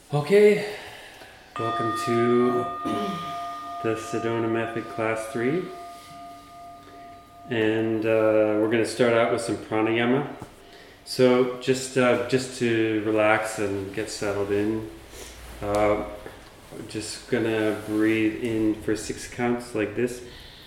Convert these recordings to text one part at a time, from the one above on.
Okay, welcome to the Sedona Method Class 3. And we're going to start out with some pranayama. So just to relax and get settled in, we're just going to breathe in for 6 counts like this.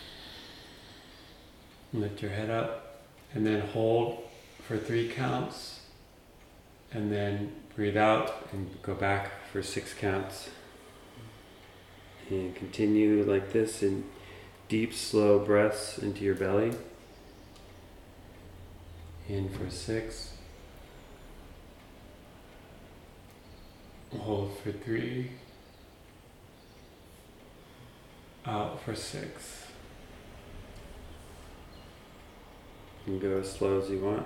Lift your head up and then hold for 3 counts. And then breathe out and go back for 6 counts. And continue like this in deep, slow breaths into your belly. In for 6. Hold for 3. Out for 6. And go as slow as you want.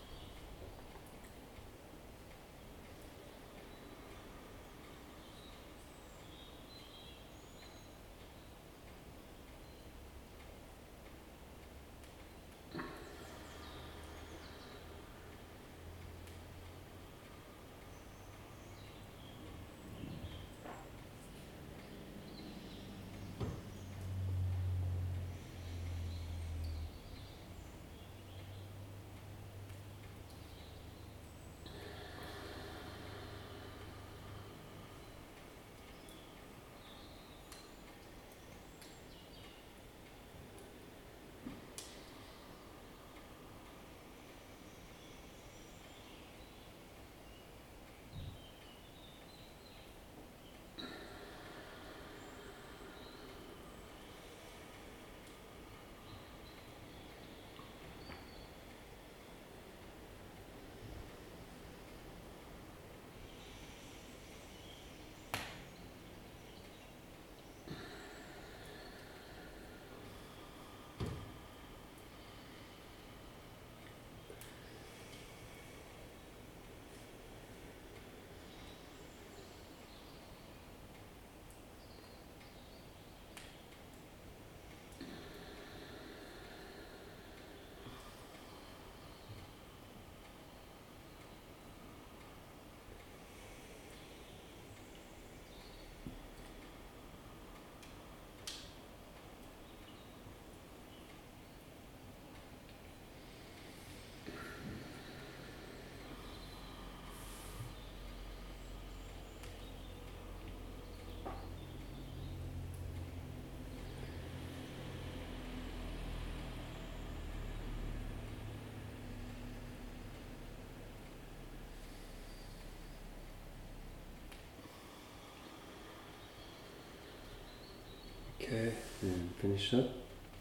Okay, and finish up.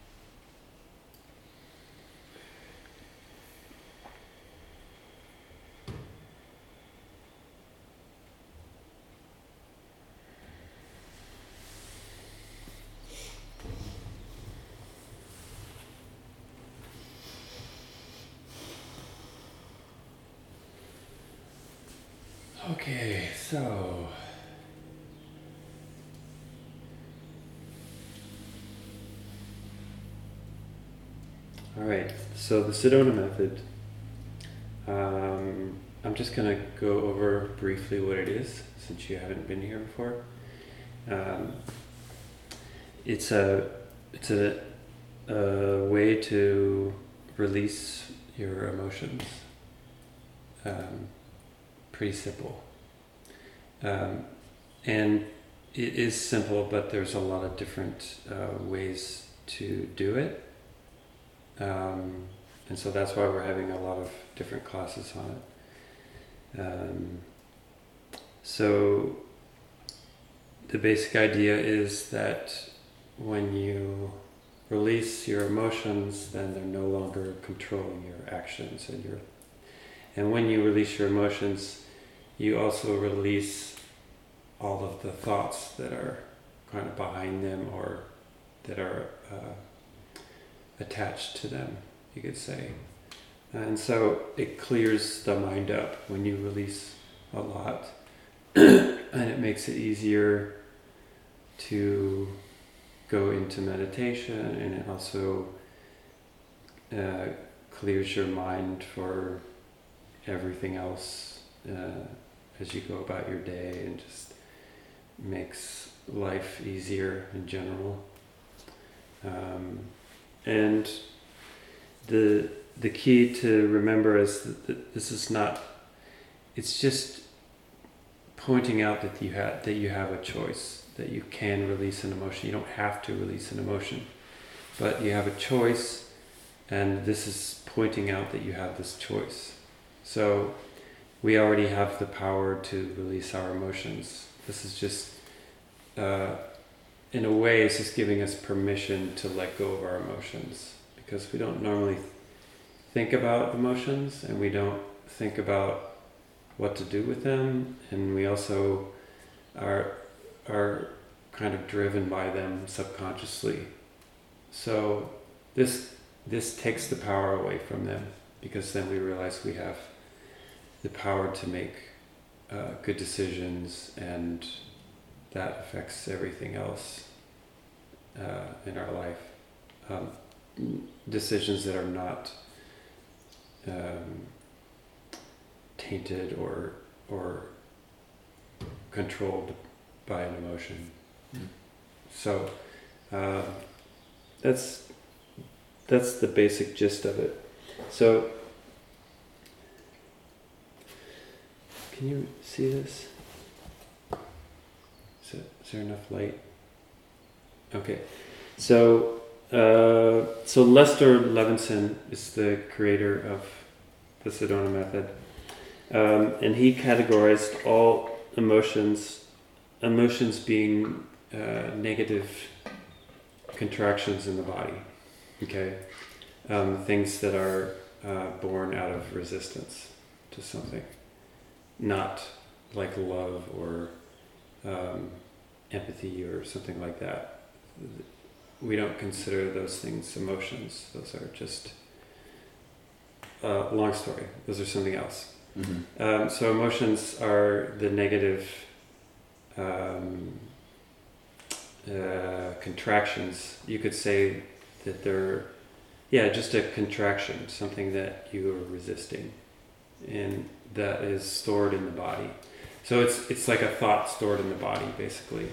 Okay, so all right, so the Sedona method. I'm just going to go over briefly what it is, since you haven't been here before. It's a way to release your emotions. Pretty simple, and it is simple, but there's a lot of different ways to do it. And so that's why we're having a lot of different classes on it. So the basic idea is that when you release your emotions, then they're no longer controlling your actions and when you release your emotions, you also release all of the thoughts that are kind of behind them or that are attached to them, you could say. And so it clears the mind up when you release a lot and it makes it easier to go into meditation, and it also clears your mind for everything else as you go about your day, and just makes life easier in general. And the key to remember is that this is not, it's just pointing out that you have a choice, that you can release an emotion. You don't have to release an emotion, but you have a choice, and this is pointing out that you have this choice. So we already have the power to release our emotions. This is just, in a way, it's just giving us permission to let go of our emotions, because we don't normally think about emotions, and we don't think about what to do with them, and we also are kind of driven by them subconsciously. So this takes the power away from them, because then we realize we have the power to make good decisions, and that affects everything else in our life. Decisions that are not tainted or controlled by an emotion. So that's the basic gist of it. So can you see this? Is there enough light? Okay. So Lester Levinson is the creator of the Sedona method. And he categorized all emotions being negative contractions in the body. Okay, things that are born out of resistance to something, not like love or empathy or something like that. We don't consider those things emotions. Those are just long story. Those are something else. Mm-hmm. So emotions are the negative contractions. You could say that they're just a contraction, something that you are resisting, and that is stored in the body. So it's like a thought stored in the body, basically.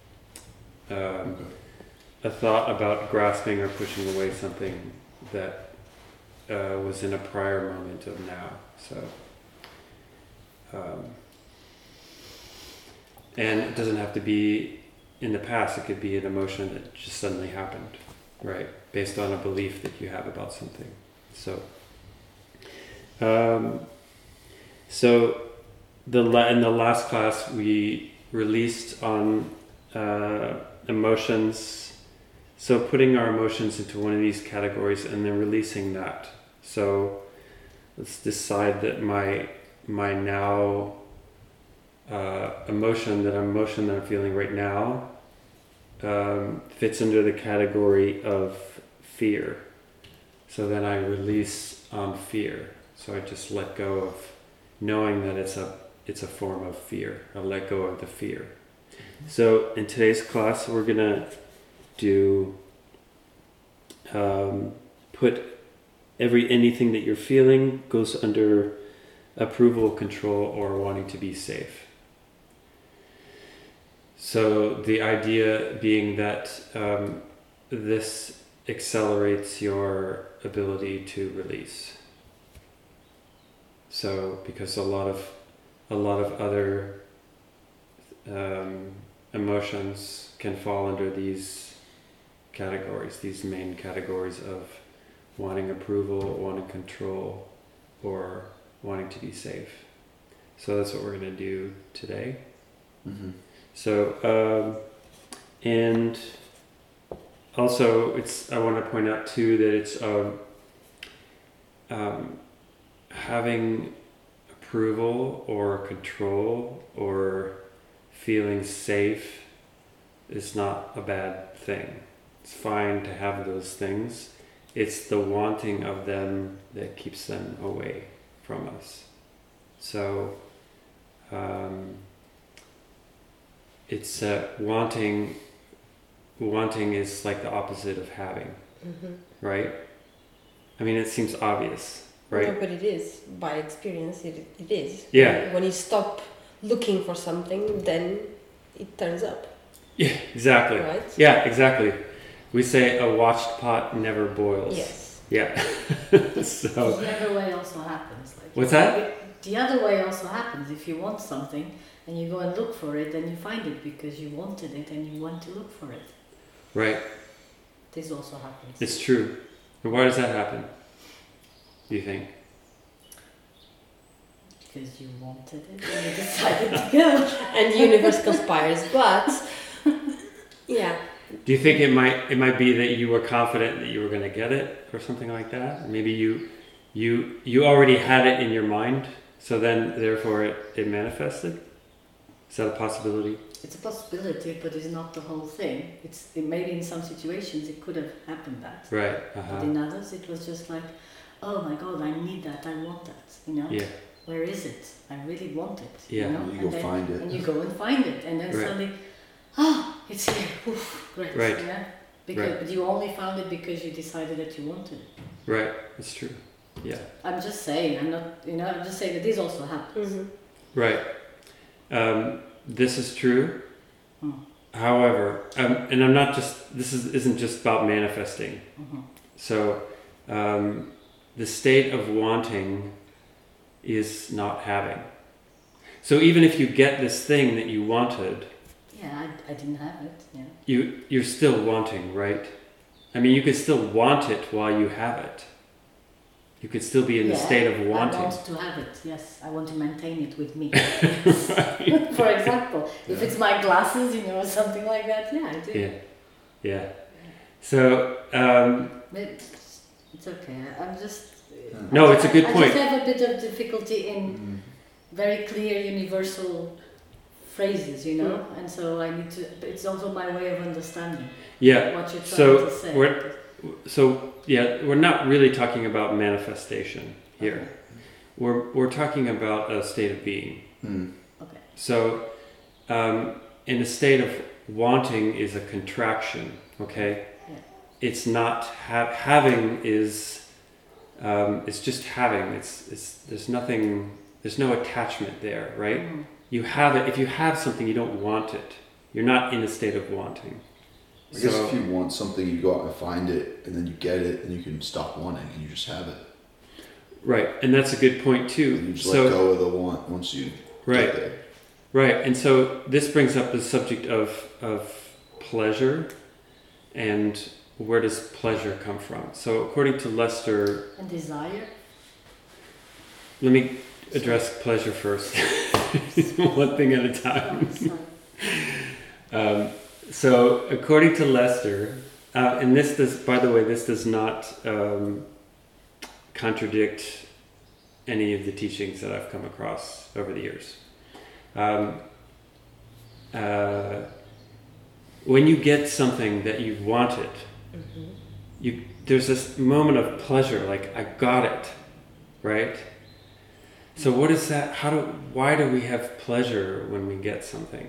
A thought about grasping or pushing away something that was in a prior moment of now. So. And it doesn't have to be in the past. It could be an emotion that just suddenly happened, right? Based on a belief that you have about something. So, in the last class we released on emotions. So putting our emotions into one of these categories and then releasing that. So let's decide that my now emotion that I'm feeling right now fits under the category of fear. So then I release on fear. So I just let go of knowing that it's a form of fear. I let go of the fear. So in today's class we're gonna do put anything that you're feeling goes under approval, control, or wanting to be safe. So the idea being that this accelerates your ability to release. So because a lot of other emotions can fall under these categories, these main categories of wanting approval, wanting control, or wanting to be safe. So that's what we're going to do today. Mm-hmm. So, and also I want to point out too that it's having approval or control or feeling safe is not a bad thing. It's fine to have those things. It's the wanting of them that keeps them away from us. So it's wanting is like the opposite of having. Mm-hmm. Right? I mean, it seems obvious, right? No, but it is. By experience, it is. Yeah. When you stop looking for something, then it turns up. Yeah, exactly. Right? Yeah, exactly. We say a watched pot never boils. Yes. Yeah. So The other way also happens. Like what's that? the other way also happens. If you want something and you go and look for it, then you find it because you wanted it and you want to look for it. Right. This also happens. It's true. And why does that happen? Do you think? Because you wanted it and you decided to go. And the universe conspires, but yeah. Do you think it might be that you were confident that you were going to get it or something like that? Maybe you already had it in your mind, so then therefore it manifested? Is that a possibility? It's a possibility, but it's not the whole thing. Maybe in some situations it could have happened that. Right. But in others it was just like, oh my god, I need that, I want that, Yeah. Where is it? I really want it. Yeah. And you go find it. And you go and find it, and then Right. suddenly, it's here. Oof, great. Right. Yeah. Because Right. but you only found it because you decided that you wanted it. Right. That's true. Yeah. I'm just saying. I'm not. I'm just saying that this also happens. Mm-hmm. Right. This is true. Hmm. However, and I'm not just. Isn't just about manifesting. Mm-hmm. So, the state of wanting is not having. So even if you get this thing that you wanted, Yeah, I didn't have it. Yeah. you're still wanting, right? I mean, you could still want it while you have it. You could still be in the state of wanting. I want to have it. Yes, I want to maintain it with me. For example, if it's my glasses, or something like that. Yeah, I do. Yeah, yeah. So It's okay. I'm just. no, it's a good point. I just have a bit of difficulty in very clear universal phrases, and so I need to. It's also my way of understanding. Yeah. What you're trying to say. We're not really talking about manifestation here. We're talking about a state of being. Okay. So, in a state of wanting is a contraction. Okay. Yeah. It's not having is. It's just having. It's there's nothing. There's no attachment there, right? Mm. You have it. If you have something, you don't want it. You're not in a state of wanting. I guess if you want something, you go out and find it, and then you get it, and you can stop wanting, and you just have it. Right, and that's a good point too. And you just let go of the want once you get there. Right, and so this brings up the subject of pleasure, and where does pleasure come from? So according to Lester... And desire? Let me address pleasure first. One thing at a time. So according to Lester, and this does, by the way, this does not contradict any of the teachings that I've come across over the years. When you get something that you've wanted, there's this moment of pleasure, like I got it, right? So what is that? Why do we have pleasure when we get something?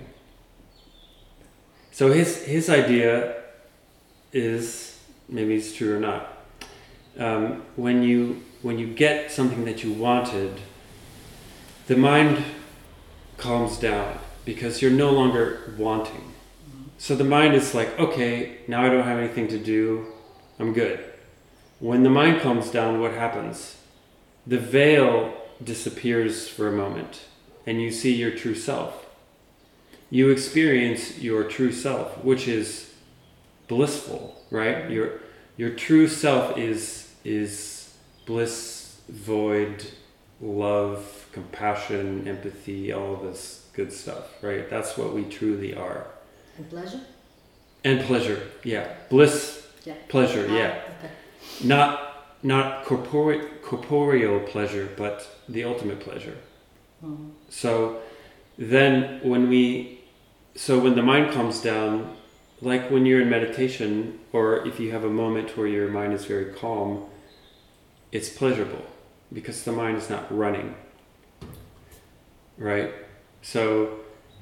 So his idea is, maybe it's true or not, when you get something that you wanted, the mind calms down because you're no longer wanting. So the mind is like, okay, now I don't have anything to do, I'm good. When the mind calms down, what happens? The veil disappears for a moment and you see your true self. You experience your true self, which is blissful, right? Your true self is bliss, void, love, compassion, empathy, all of this good stuff, right? That's what we truly are. And pleasure? And pleasure, yeah. Bliss, yeah. Pleasure, yeah. Okay. Not corporeal pleasure, but the ultimate pleasure. Mm-hmm. So then when the mind calms down, like when you're in meditation, or if you have a moment where your mind is very calm, it's pleasurable because the mind is not running, right? So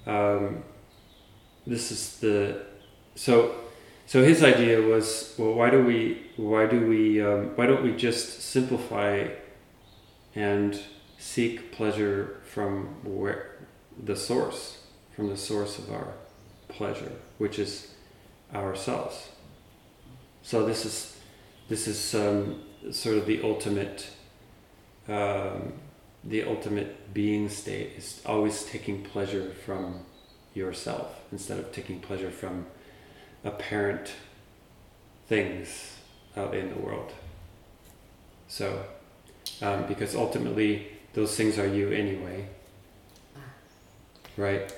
so his idea was, well, why don't we just simplify and seek pleasure from the source, from the source of our pleasure, which is ourselves. So this is sort of the ultimate being state, is always taking pleasure from yourself instead of taking pleasure from apparent things out in the world. So, because ultimately those things are you anyway, right?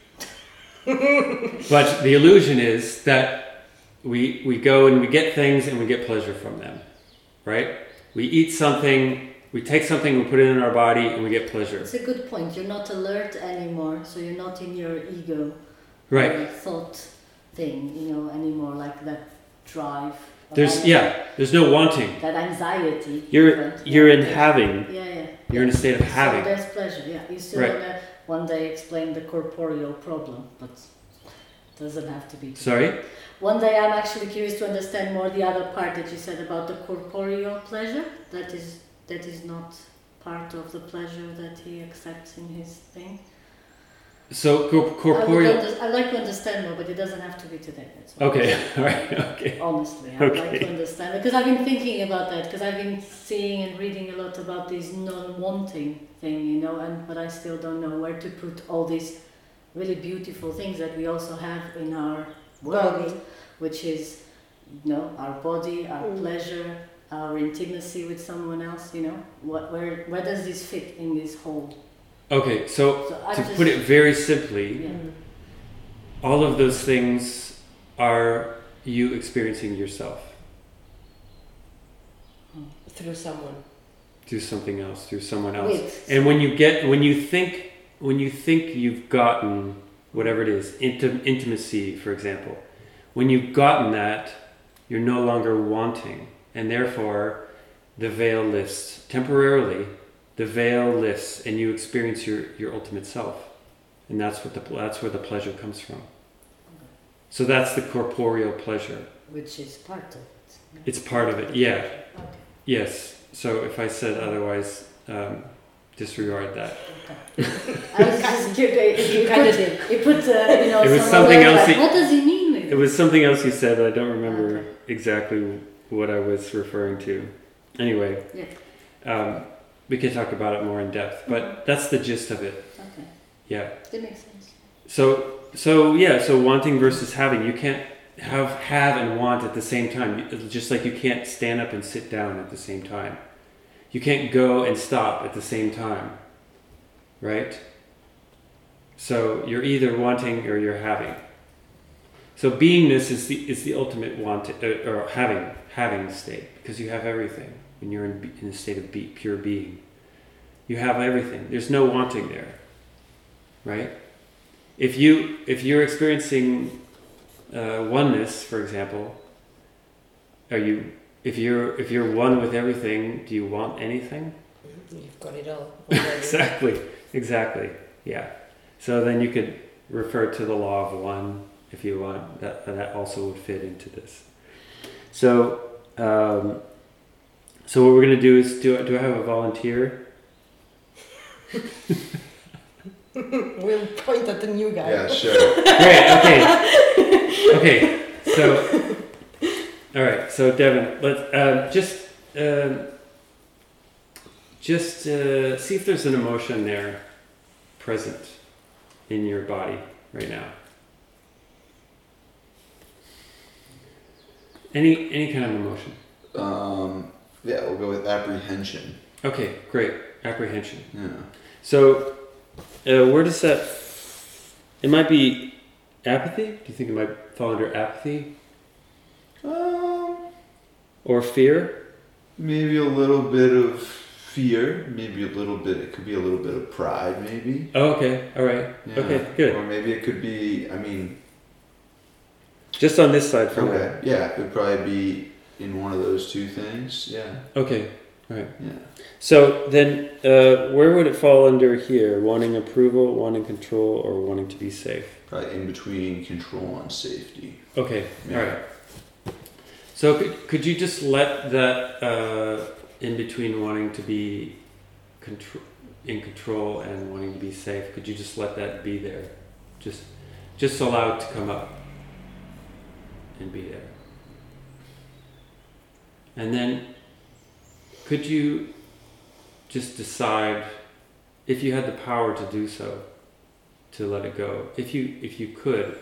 But the illusion is that we go and we get things and we get pleasure from them, right? We eat something, we take something, we put it in our body, and we get pleasure. It's a good point. You're not alert anymore, so you're not in your ego, Right. thought thing, anymore, like that drive. There's no wanting. That anxiety. You're in having. Yeah. You're in a state of having. So there's pleasure. Yeah, you still Right. wanna one day explain the corporeal problem, but it doesn't have to be. Sorry? One day I'm actually curious to understand more the other part that you said about the corporeal pleasure. That is not part of the pleasure that he accepts in his thing. So corporeal. I'd like to understand more, but it doesn't have to be today. That's all. Okay, all right, okay. Honestly, I'd like Okay. to understand because I've been thinking about that because I've been seeing and reading a lot about this non-wanting thing, but I still don't know where to put all these really beautiful things that we also have in our world, Body. which is, our body, our pleasure, our intimacy with someone else. Where does this fit in this whole? Okay, so I to just- put it very simply, Yeah. all of those things are you experiencing yourself Through someone. through something else, through someone else. With And when you think you've gotten whatever it is, intimacy, for example, when you've gotten that, you're no longer wanting, and therefore the veil lifts temporarily. The veil lifts, and you experience your ultimate self, and that's where the pleasure comes from. So that's the corporeal pleasure. which is part of it. It's part of it. Yeah. Okay. Yes. So if I said otherwise, disregard that. I was just curious. You Kind of put, did. you put It was some something other, else like, he- what does he mean with It was something else you said, but I don't remember Okay. exactly what I was referring to. Anyway, we can talk about it more in depth, but that's the gist of it. Okay, Yeah. that makes sense. So wanting versus having. You can't have and want at the same time. Just like you can't stand up and sit down at the same time. You can't go and stop at the same time. Right? So you're either wanting or you're having. So beingness is the ultimate want or having state, because you have everything when you're in a state of pure being. You have everything. There's no wanting there. Right? If you're experiencing oneness, for example, if you're one with everything, do you want anything? You've got it all. Exactly. Yeah. So then you could refer to the law of one if you want. That also would fit into this. So so what we're gonna do is do I have a volunteer? We'll point at the new guy. Yeah, sure. Great. Okay. So, all right. So, Devin, let's just see if there's an emotion there present in your body right now. Any kind of emotion. Yeah, we'll go with apprehension. Okay. Great. Apprehension. Yeah. So, where does that? It might be apathy. Do you think it might fall under apathy or fear? Maybe a little bit of fear. Maybe a little bit. It could be a little bit of pride. Maybe. Oh, okay. All right. Yeah. Okay. Good. Or maybe it could be. I mean. Just on this side for now. Okay. Yeah, it would probably be in one of those two things. Yeah. Okay. All right. Yeah. So then, where would it fall under here? Wanting approval, wanting control, or wanting to be safe? Probably in between control and safety. Okay. Yeah. All right. So could you just let that in between wanting to be in control and wanting to be safe, could you just let that be there? Just allow it to come up and be there. And then could you just decide, if you had the power to do so, to let it go? If you could,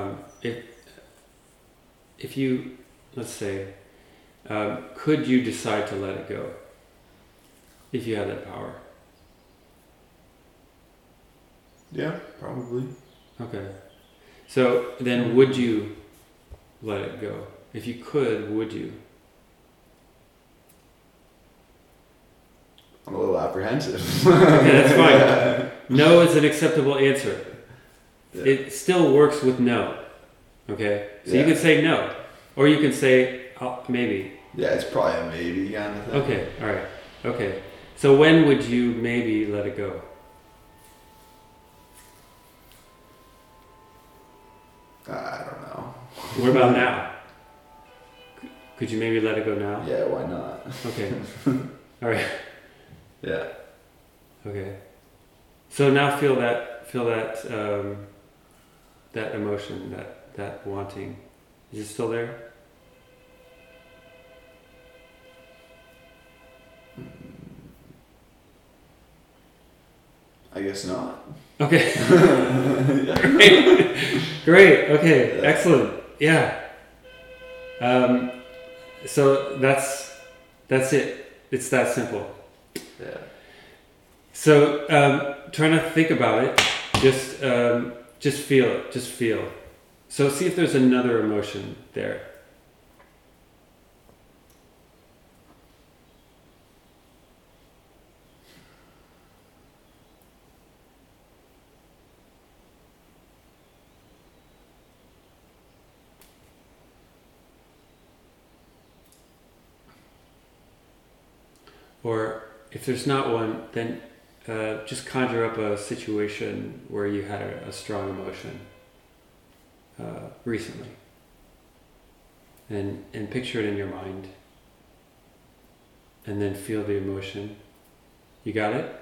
if you, let's say, could you decide to let it go? If you had that power. Yeah, probably. Okay. So then would you let it go? If you could, would you? I'm a little apprehensive. Okay, that's fine. No is an acceptable answer. Yeah. It still works with no. Okay? So Yeah. you can say no. Or you can say maybe. Yeah, it's probably a maybe kind of thing. Okay, alright. Okay. So when would you maybe let it go? I don't know. What about now? Could you maybe let it go now? Yeah, why not? Okay. Alright. Yeah. Okay. So now feel that that emotion, that wanting. Is it still there? I guess not. Okay. Great. Okay. Yeah. Excellent. Yeah. So that's it. It's that simple. Yeah. So trying to think about it, just feel it. Just feel. So see if there's another emotion there. Or if there's not one, then just conjure up a situation where you had a strong emotion recently. And picture it in your mind. And then feel the emotion. You got it?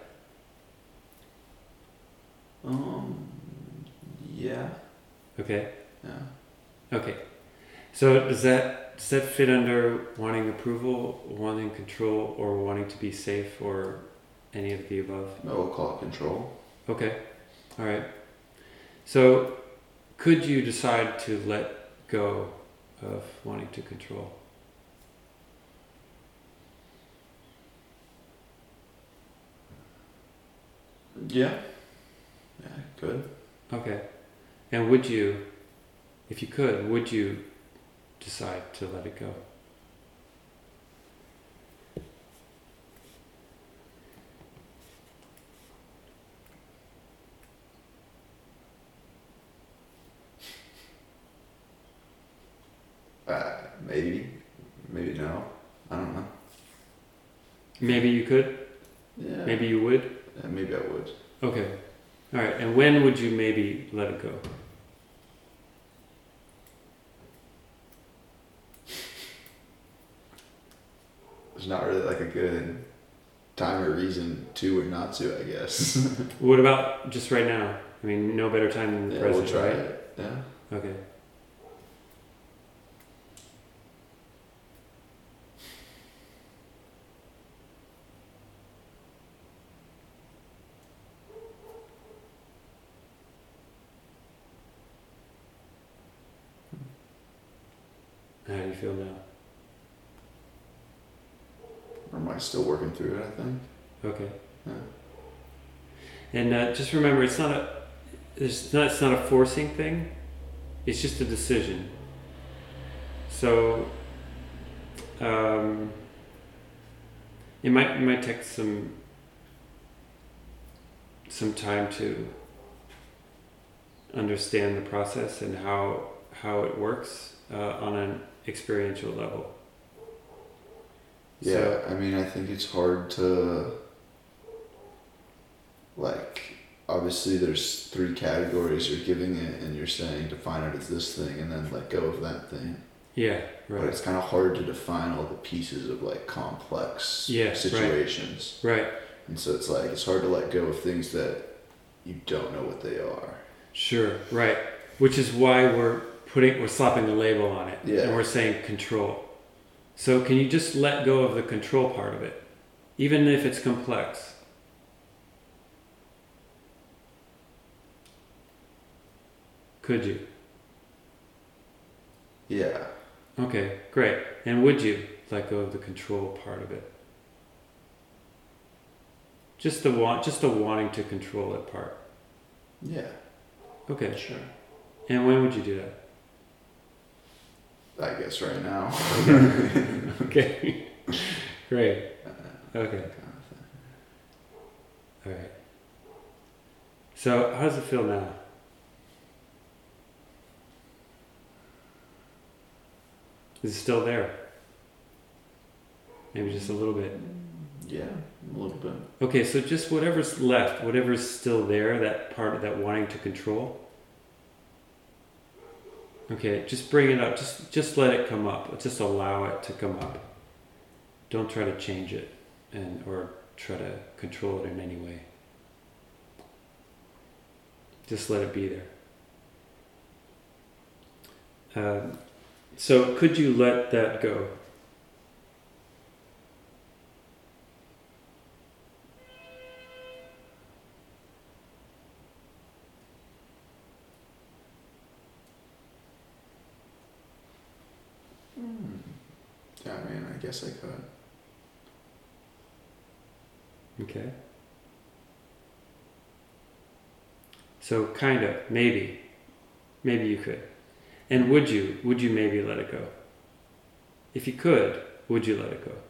Yeah. Okay. Yeah. Okay. So does that fit under wanting approval, wanting control, or wanting to be safe, or any of the above? No, we'll call it control. Okay. All right. So could you decide to let go of wanting to control? Yeah. Yeah, good. Okay. And would you, if you could, would you decide to let it go? Maybe no. I don't know. Maybe you could? Yeah. Maybe you would? Yeah, maybe I would. Okay. All right. And when would you maybe let it go? There's not really like a good time or reason to or not to, I guess. What about just right now? I mean, no better time than the Yeah, present, we'll try right? it. Yeah. Okay. How do you feel now? Or am I still working through it, I think? Okay. Yeah. And just remember, it's not a forcing thing. It's just a decision. So it might take some time to understand the process and how it works on an experiential level. Yeah, So, I mean, I think it's hard to, like, obviously there's 3 categories you're giving it, and you're saying define it as this thing, and then let go of that thing. yeah, But right. it's kind of hard to define all the pieces of, like, complex Yeah, right. situations. Right. And so it's like, it's hard to let go of things that you don't know what they are. Sure, right. Which is why we're slapping the label on it. Yeah. And we're saying control. So can you just let go of the control part of it? Even if it's complex. Could you? Yeah. Okay, great. And would you let go of the control part of it? Just the wanting to control it part. Yeah. Okay. Sure. And when would you do that? I guess right now. Okay. Great. Okay. All right. So how does it feel now? Is it still there? Maybe just a little bit. Yeah, a little bit. Okay, so just whatever's left, whatever's still there, that part of that wanting to control. Okay, just bring it up. Just let it come up. Just allow it to come up. Don't try to change it or try to control it in any way. Just let it be there. So could you let that go? Yeah, I mean, I guess I could. Okay. So kind of, maybe you could. And would you maybe let it go? If you could, would you let it go?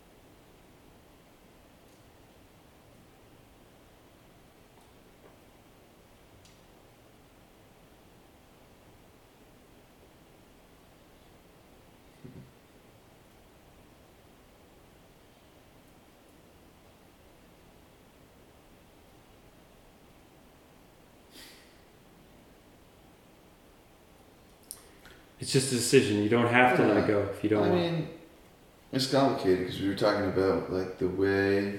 It's just a decision. You don't have to let it go if you don't I want. mean, it's complicated because we were talking about like the way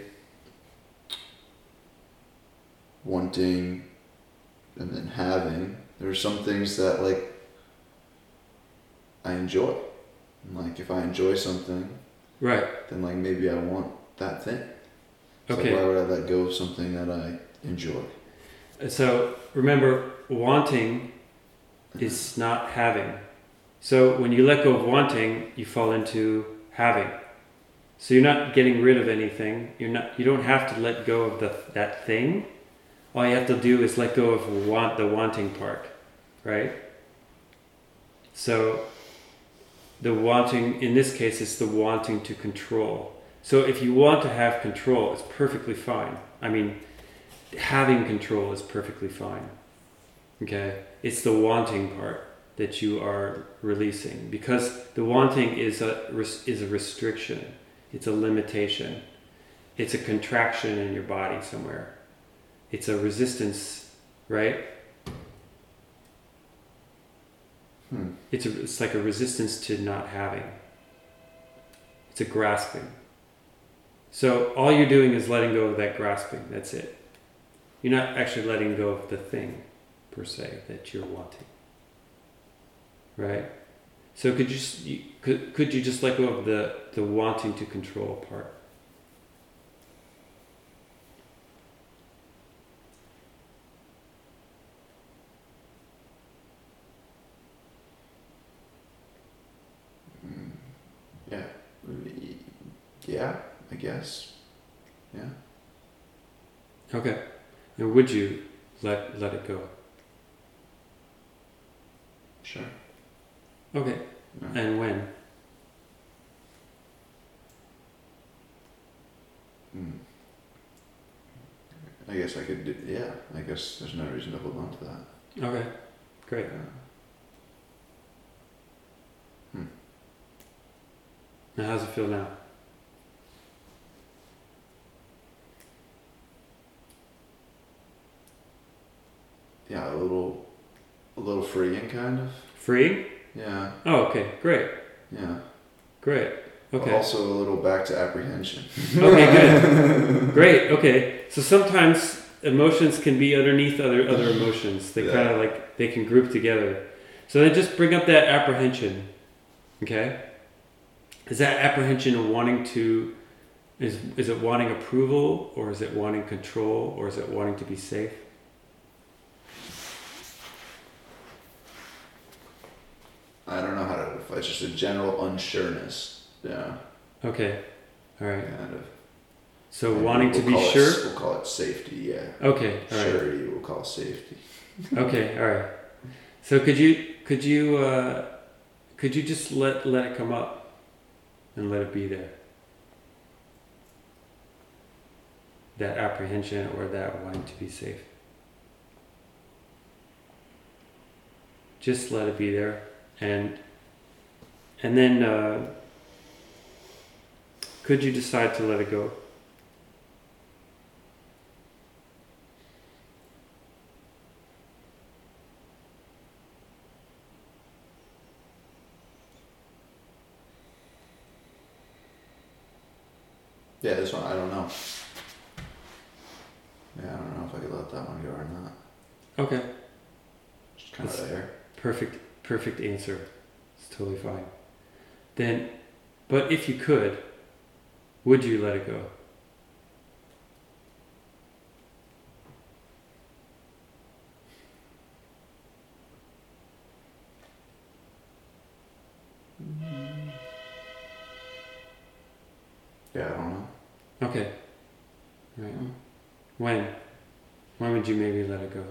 wanting and then having. There are some things that like I enjoy. And, like if I enjoy something, Right. then like maybe I want that thing. So Okay. why would I let go of something that I enjoy? So remember, wanting is not having. So when you let go of wanting, you fall into having. So you're not getting rid of anything. You don't have to let go of that thing. All you have to do is let go of the wanting part, right? So the wanting, in this case, is the wanting to control. So if you want to have control, it's perfectly fine. I mean, having control is perfectly fine. Okay? It's the wanting part that you are releasing, because the wanting is a restriction. It's a limitation. It's a contraction in your body somewhere. It's a resistance, right? It's like a resistance to not having. It's a grasping. So all you're doing is letting go of that grasping. That's it. You're not actually letting go of the thing per se that you're wanting. Right? So could you just let go of the wanting to control part? Yeah. Yeah, I guess. Yeah. Okay. And would you let it go? Sure. Okay. Yeah. And when? I guess I could do, yeah, I guess there's no reason to hold on to that. Okay. Great. Now how's it feel now? Yeah, a little freeing kind of. Free? Yeah, Oh, okay. Great. yeah. Great. Okay. Also a little back to apprehension. Okay, good. Great. Okay. So sometimes emotions can be underneath other emotions. They Yeah. kind of like they can group together. So then just bring up that apprehension. Okay? Is that apprehension wanting to is it wanting approval, or is it wanting control, or is it wanting to be safe? I don't know how to. It's just a general unsureness. Yeah. Okay. All right. Kind of. So Maybe wanting to we'll be call it- sure? We'll call it safety. Yeah. Okay. All right. Surety. We'll call safety. Okay. All right. So could you just let it come up and let it be there? That apprehension or that wanting to be safe. Just let it be there, and then could you decide to let it go? Yeah, this one I don't know. Yeah, I don't know if I could let that one go or not. Okay. Just kind of It's- there. Perfect answer. It's totally fine. Then, but if you could, would you let it go? Yeah, I don't know. Okay. Right. When? When would you maybe let it go?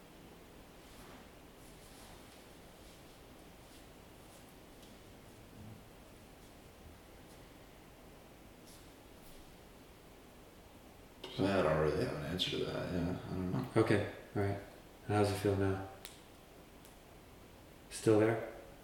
Yeah, I don't really have an answer to that. Yeah, I don't know. Okay. All right. And how's it feel now? Still there?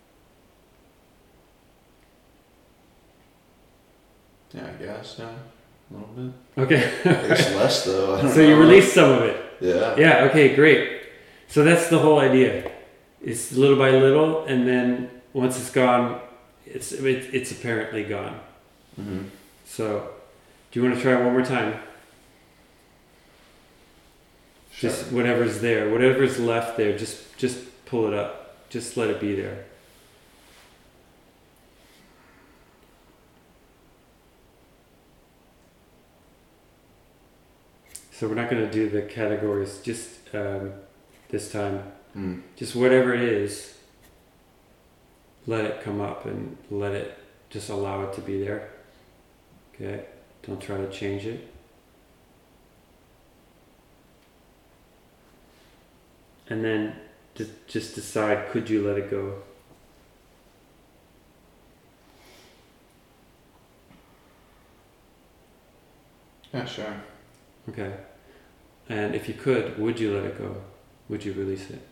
Yeah, I guess. Yeah, a little bit. Okay. I guess less though. I don't So you know. release some of it. Yeah. Yeah, okay, great. So that's the whole idea. It's little by little, and then once it's gone, it's apparently gone. Mm-hmm. So, do you want to try one more time? Sure. Just whatever's there, whatever's left there, just pull it up. Just let it be there. So we're not going to do the categories just this time. Mm. Just whatever it is, let it come up and let it, just allow it to be there. Okay? Don't try to change it. And then just decide, could you let it go? Yeah, sure. Okay. And if you could, would you let it go? Would you release it?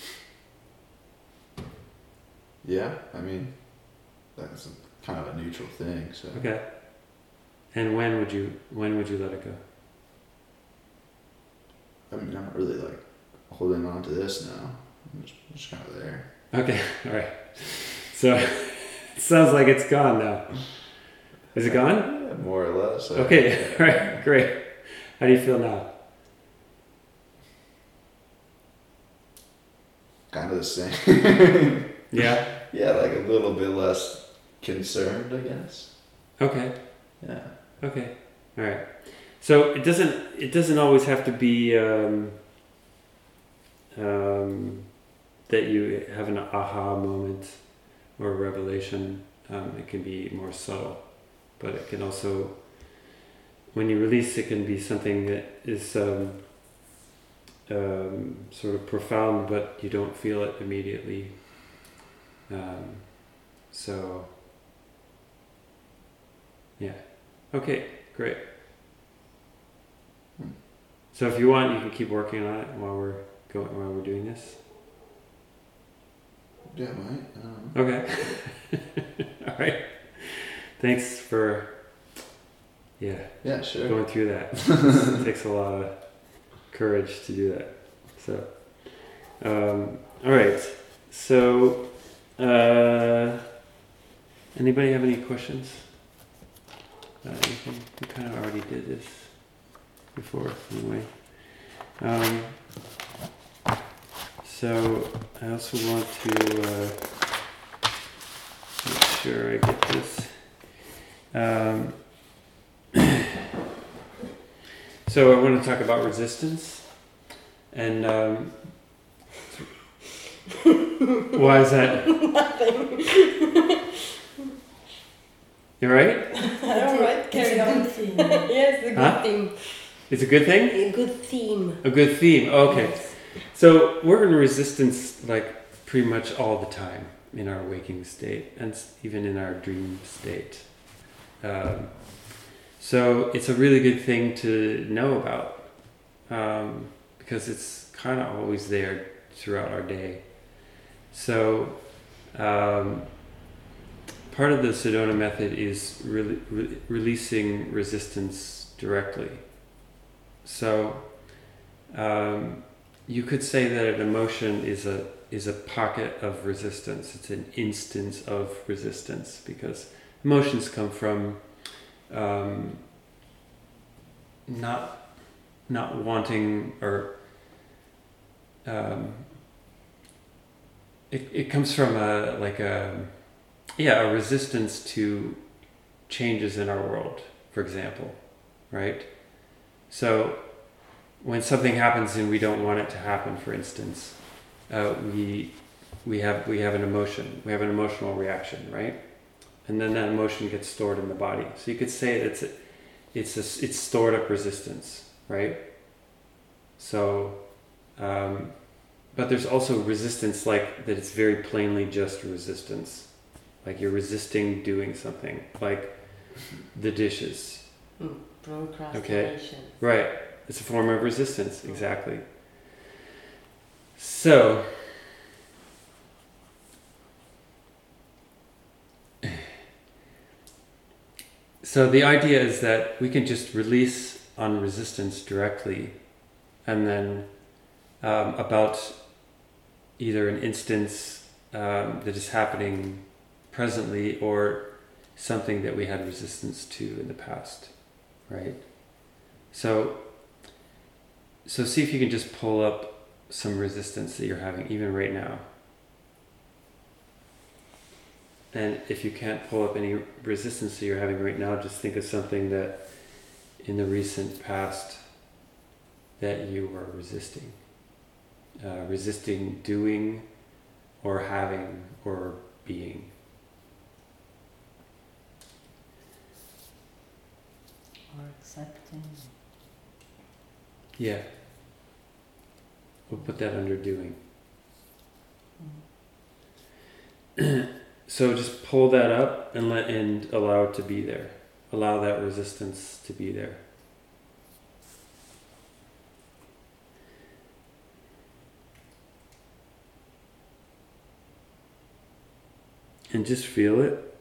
Yeah, I mean, that's kind of a neutral thing. So Okay. And when would you let it go? I mean, I'm not really like holding on to this now. I'm just kind of there. Okay, all right. So it sounds like it's gone now. Is it gone? Yeah, more or less. Okay, all right, great. How do you feel now? Kind of the same. Yeah. Yeah, like a little bit less concerned, I guess. Okay. Yeah. Okay. All right. So it doesn't always have to be that you have an aha moment or a revelation. It can be more subtle, but it can also, when you release, it can be something that is sort of profound, but you don't feel it immediately. So yeah. Okay, great. So if you want, you can keep working on it while we're doing this. Yeah, might. I don't know. Okay. All right. Thanks for Yeah, sure. going through that. It takes a lot of courage to do that. So, all right. So, anybody have any questions? anything? We kind of already did this before, anyway. So I also want to make sure I get this. So I want to talk about resistance, and why is that? You right? All right, carry on. Thing. Yes, a good Huh? theme. It's a good thing? A good theme. A good theme. Okay. Yes. So we're in resistance like pretty much all the time in our waking state and even in our dream state. So it's a really good thing to know about because it's kind of always there throughout our day. So part of the Sedona method is releasing resistance directly. So you could say that an emotion is a pocket of resistance. It's an instance of resistance because emotions come from not wanting or it comes from a resistance to changes in our world, for example, right? So when something happens and we don't want it to happen, for instance, we have an emotion. We have an emotional reaction, right? And then that emotion gets stored in the body. So you could say that it's stored up resistance, right? So, but there's also resistance like that. It's very plainly just resistance, like you're resisting doing something, like the dishes. Procrastination. Okay, right. It's a form of resistance, exactly. So, the idea is that we can just release on resistance directly, and then about either an instance that is happening presently or something that we had resistance to in the past, right? So see if you can just pull up some resistance that you're having even right now. And if you can't pull up any resistance that you're having right now, just think of something that in the recent past that you were resisting. Resisting doing or having or being. Or accepting. Yeah. We'll put that under doing. So just pull that up and allow it to be there. Allow that resistance to be there. And just feel it.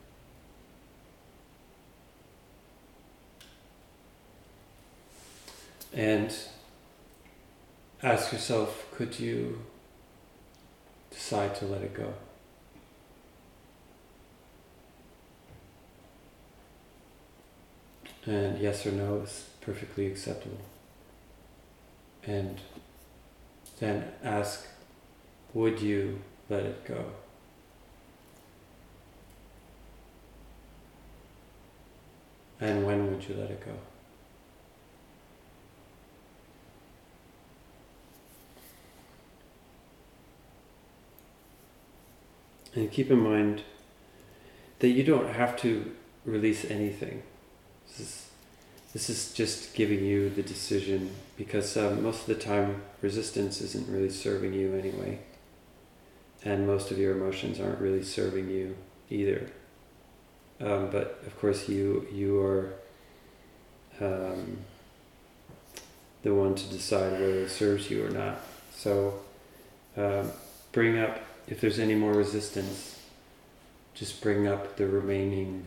And ask yourself, could you decide to let it go? And yes or no is perfectly acceptable. And then ask, would you let it go? And when would you let it go? And keep in mind that you don't have to release anything. This is just giving you the decision because most of the time resistance isn't really serving you anyway. And most of your emotions aren't really serving you either. But of course you are the one to decide whether it serves you or not. So bring up, if there's any more resistance, just bring up the remaining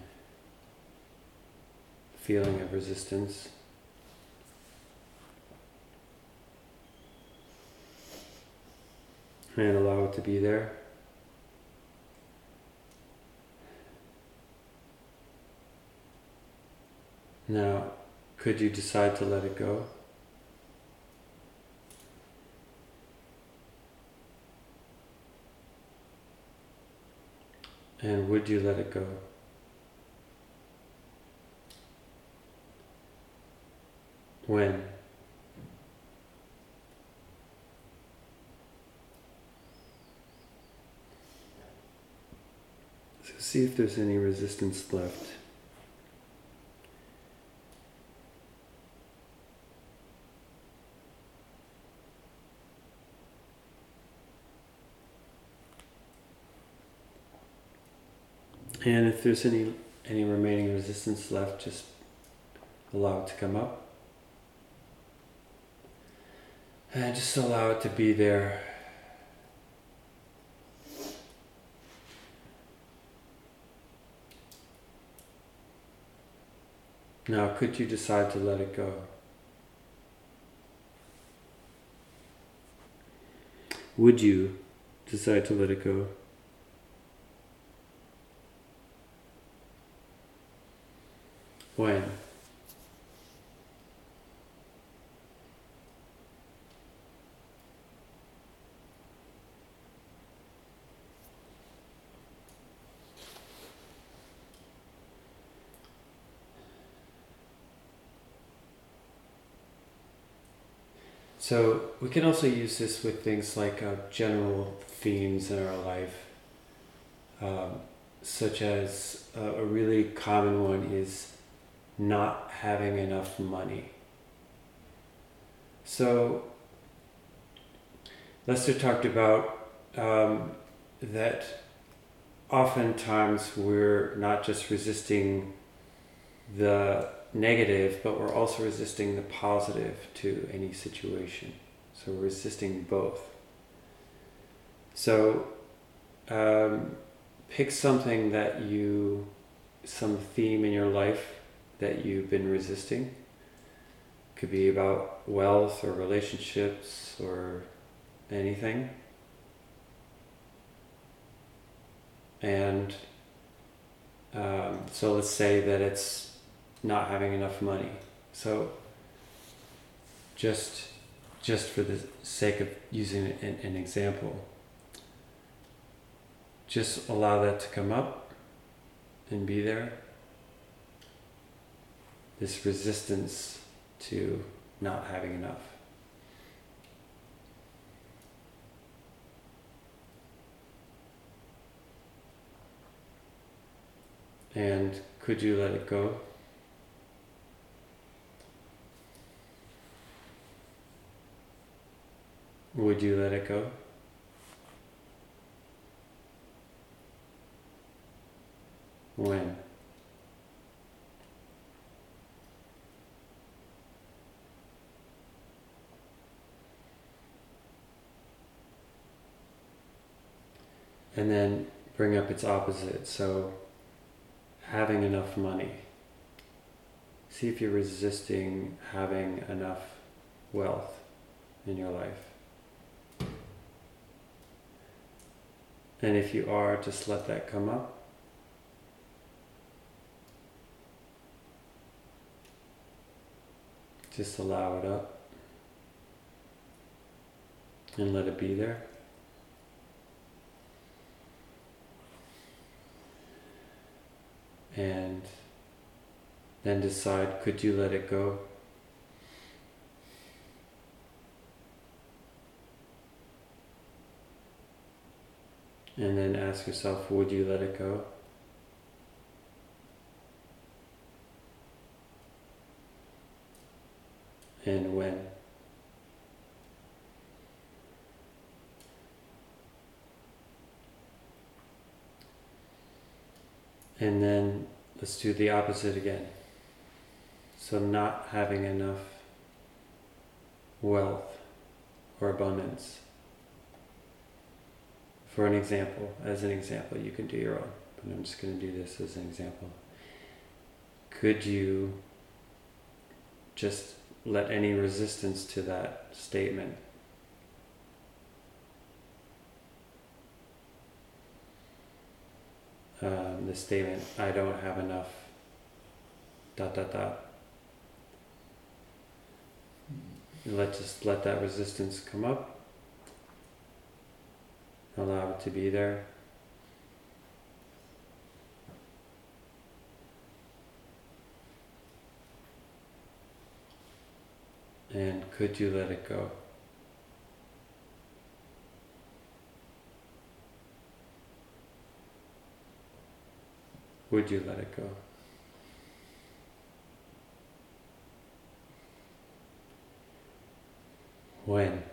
feeling of resistance. And allow it to be there. Now, could you decide to let it go? And would you let it go? When? So see if there's any resistance left. And if there's any remaining resistance left, just allow it to come up. And just allow it to be there. Now, could you decide to let it go? Would you decide to let it go? When? So we can also use this with things like general themes in our life, such as a really common one is not having enough money. So Lester talked about that oftentimes we're not just resisting the negative, but we're also resisting the positive to any situation. So we're resisting both. So pick something some theme in your life that you've been resisting. Could be about wealth or relationships or anything. And so let's say that it's not having enough money. So just for the sake of using an example, just allow that to come up and be there. This resistance to not having enough. And could you let it go? Would you let it go? When? And then bring up its opposite. So, having enough money. See if you're resisting having enough wealth in your life. And if you are, just let that come up. Just allow it up. And let it be there. And then decide, could you let it go? And then ask yourself, would you let it go? And when? And then let's do the opposite again. So not having enough wealth or abundance. For an example, as an example, you can do your own, but I'm just going to do this as an example. Could you just let any resistance to that statement, the statement, I don't have enough ... Just let that resistance come up. Allow it to be there. And could you let it go? Would you let it go? When?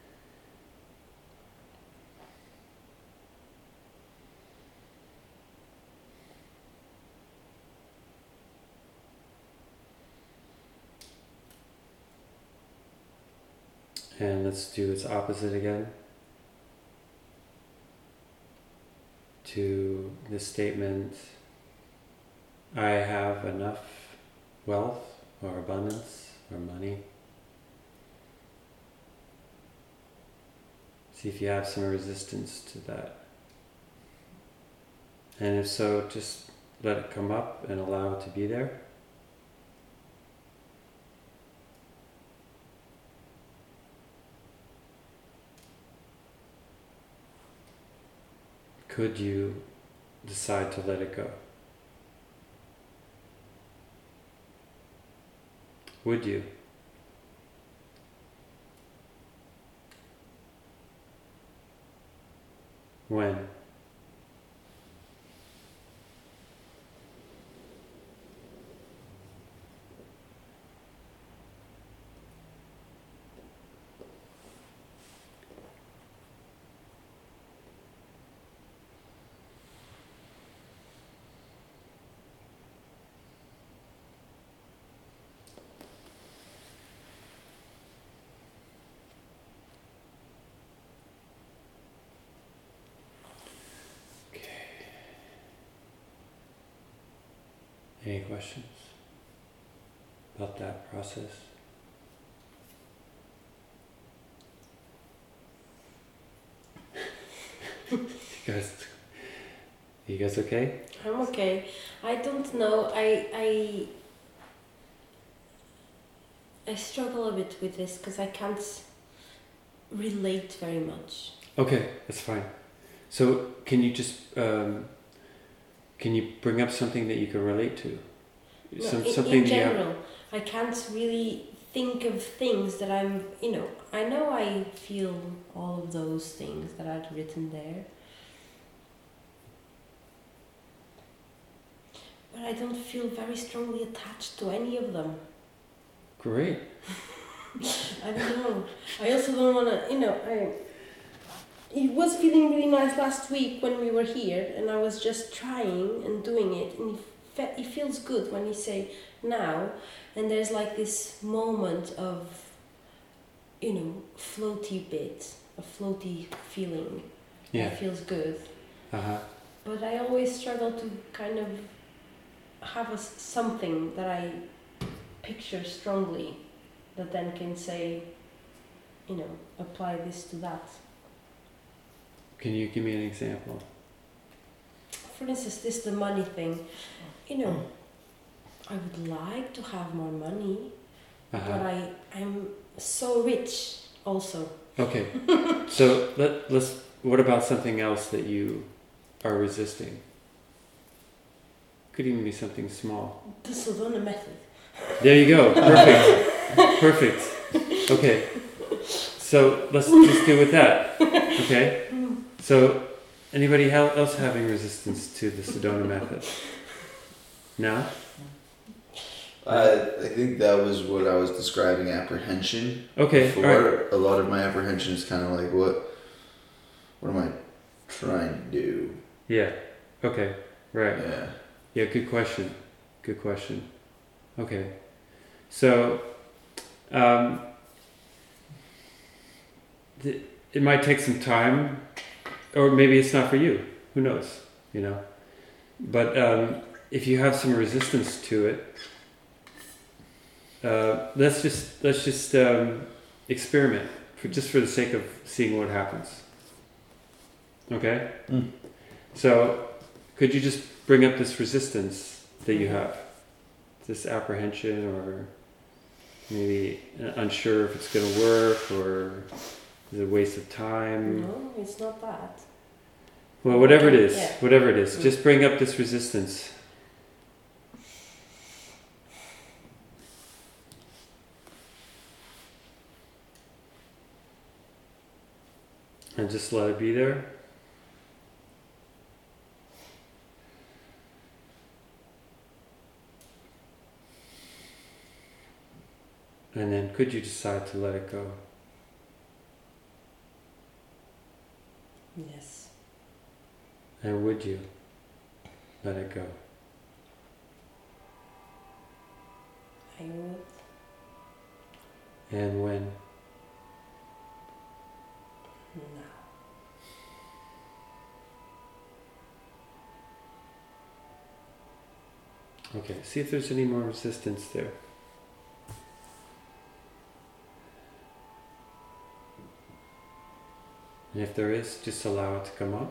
And let's do its opposite again. To the statement, I have enough wealth or abundance or money. See if you have some resistance to that. And if so, just let it come up and allow it to be there. Could you decide to let it go? Would you? When? Any questions about that process? You guys okay? I'm okay. I don't know. I struggle a bit with this because I can't relate very much. Okay, that's fine. So can you just can you bring up something that you can relate to? No, Something in general, I can't really think of things that I'm, I know I feel all of those things that I'd written there. But I don't feel very strongly attached to any of them. Great. I don't know. I also don't want to, it was feeling really nice last week when we were here, and I was just trying and doing it, and it feels good when you say now, and there's like this moment of, floaty bit, a floaty feeling. Yeah. That feels good. Uh-huh. But I always struggle to kind of have something that I picture strongly that then can say, apply this to that. Can you give me an example? For instance, the money thing. I would like to have more money, but I'm so rich also. Okay. So let's. What about something else that you are resisting? Could even be something small. The Sedona method. There you go. Perfect. Perfect. Okay. So let's deal with that. Okay. So, anybody else having resistance to the Sedona method? No? I think that was what I was describing, apprehension. Okay, Before. alright. A lot of my apprehension is kind of like, what am I trying to do? Yeah. Okay. Right. Yeah. Yeah, good question. Good question. Okay. So, it might take some time, or maybe it's not for you. Who knows? But if you have some resistance to it, let's just experiment for the sake of seeing what happens. Okay. So, could you just bring up this resistance that you have, this apprehension, or maybe unsure if it's going to work, or is it a waste of time? No, it's not that. Well, whatever it is, Yeah. just bring up this resistance. And just let it be there. And then could you decide to let it go? Yes. And would you let it go? I would. And when? No. Okay, see if there's any more resistance there. And if there is, just allow it to come up.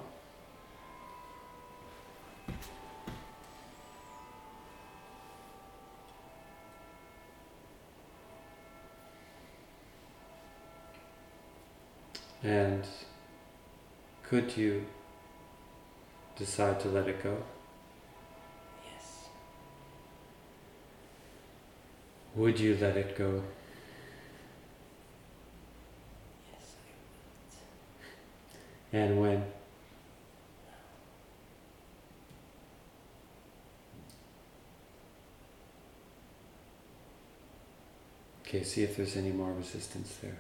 And could you decide to let it go? Yes. Would you let it go? Yes, And when? Okay, see if there's any more resistance there.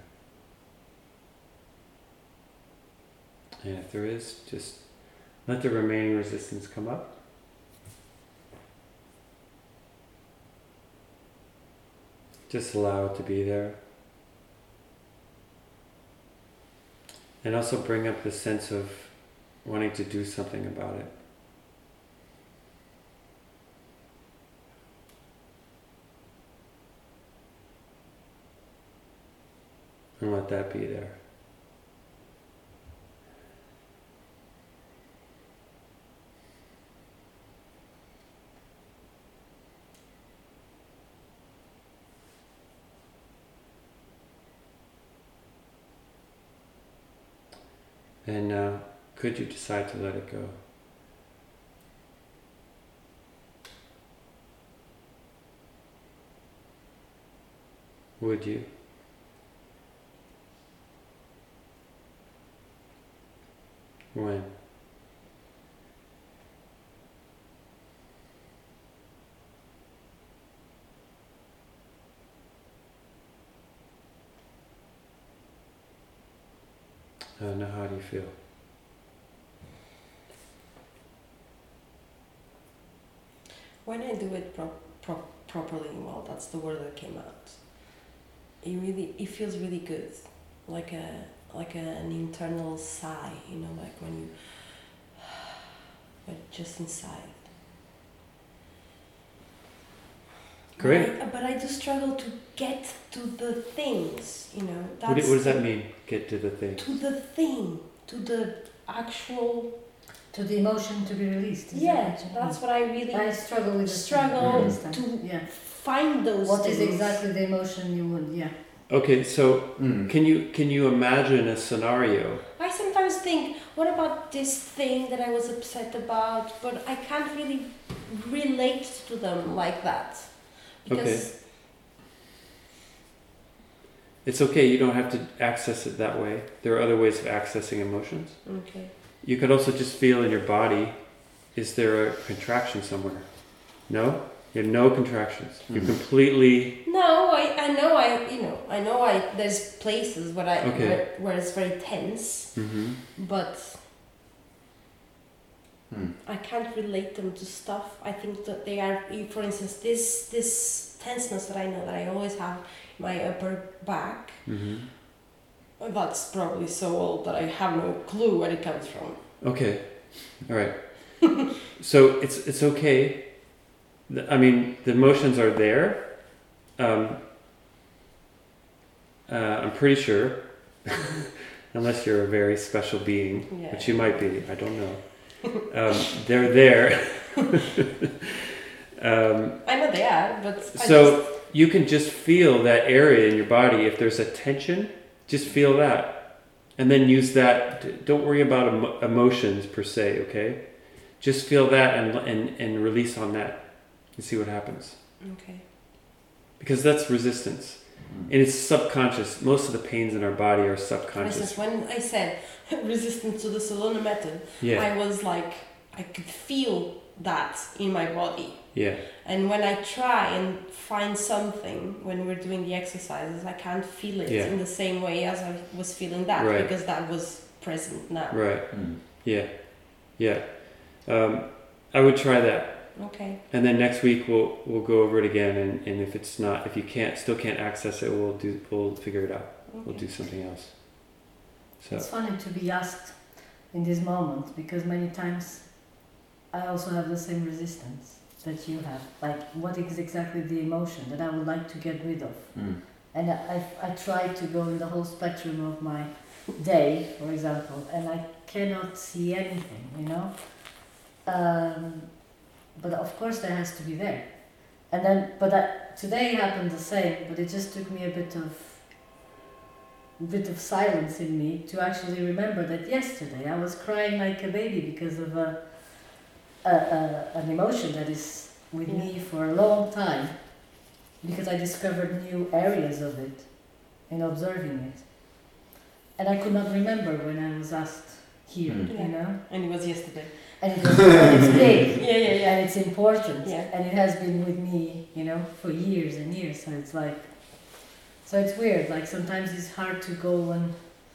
And if there is, just let the remaining resistance come up. Just allow it to be there. And also bring up the sense of wanting to do something about it. And let that be there. And now, could you decide to let it go? Would you? When? Now how do you feel? When I do it properly, well, that's the word that came out. It feels really good, like an internal sigh, you know, like when you, but just inside. Great. But I do struggle to get to the things, you know. What does that mean? Get to the thing. To the thing, to the actual. To the emotion to be released. Yeah, that's what I really I struggle with. Struggle to find those. What things. is exactly the emotion you would? Yeah. Okay, so can you imagine a scenario? I sometimes think, what about this thing that I was upset about? But I can't really relate to them like that. Because It's okay, you don't have to access it that way. There are other ways of accessing emotions. Okay. You could also just feel in your body, is there a contraction somewhere? No? You have no contractions. You completely... No, I know there's places where it's very tense, but I can't relate them to stuff. I think that they are, for instance, this tenseness that I know that I always have in my upper back. That's probably so old that I have no clue where it comes from. Okay, all right. So it's okay. I mean, the emotions are there. I'm pretty sure, unless you're a very special being, which you might be. I don't know. They're there. I know they are, but you can just feel that area in your body. If there's a tension, just feel that, and then use that. Don't worry about emotions per se. Okay, just feel that and release on that, and see what happens. Okay. Because that's resistance, and it's subconscious. Most of the pains in our body are For subconscious. instance, when I said resistance to the Solana method, Yeah, I was like, I could feel that in my body. yeah, And when I try and find something when we're doing the exercises, I can't feel it Yeah. in the same way as I was feeling that Right. because that was present now. right. Mm. Yeah, yeah. I would try that. Okay. And then next week we'll go over it again, and if it's not, if you still can't access it, we'll figure it out. We'll Okay. do something else. So It's funny to be asked in this moment because many times I also have the same resistance that you have. Like, what is exactly the emotion that I would like to get rid of? Mm. And I try to go in the whole spectrum of my day, for example, and I cannot see anything, you know? But of course that has to be there. And then, today happened the same, but it just took me a bit of silence in me to actually remember that yesterday I was crying like a baby because of an emotion that is with me for a long time, because I discovered new areas of it in observing it. And I could not remember when I was asked here, Mm. you know? And it was yesterday. And it's big. Yeah. And it's important. Yeah. And it has been with me, you know, for years and years. So it's like, so it's weird. Like sometimes it's hard to go and